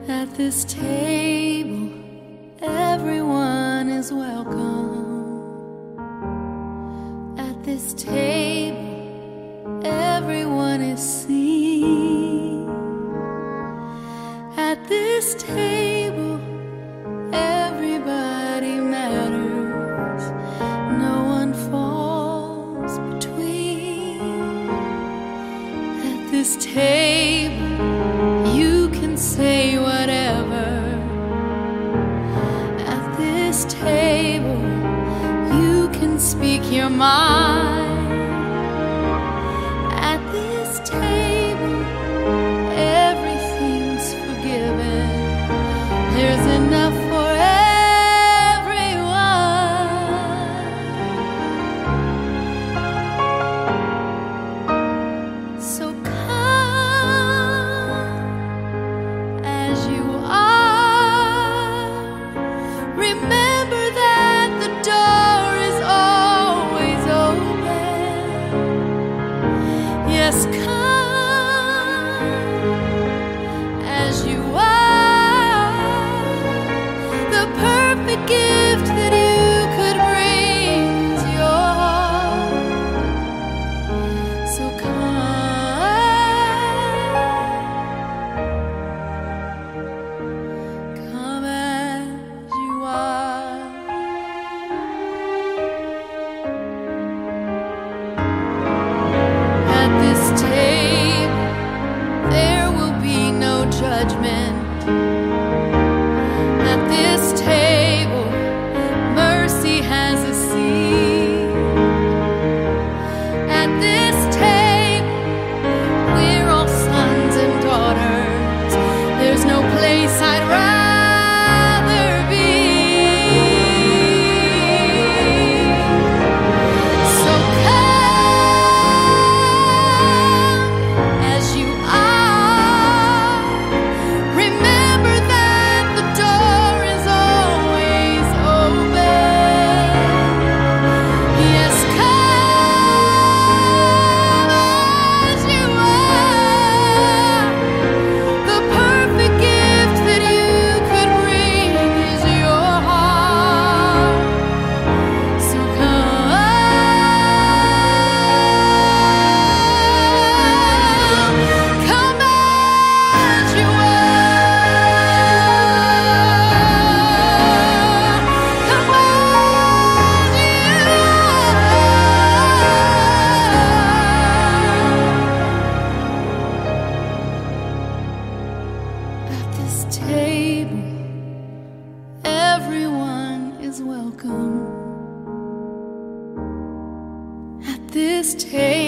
At this table, everyone is welcome. At this table, everyone is seen. At this table, everybody matters. No one falls between. At this table, you can say whatever. At this table, you can speak your mind. At this table, everything's forgiven. There's enough for everyone. So come as you are. Remember that the door is always open. Yes, come as you are. The perfect gift that you could bring is your heart. So come as you are. At this table, there will be no judgment. At this table, mercy has a seat. At this table, we're all sons and daughters. There's no place I'd rather be. So come as you are. Remember that the door is always open. Yes, come as you are. The perfect gift that you could bring is your heart. So come as you are. Come as you are. At this table, everyone is welcome. At this table,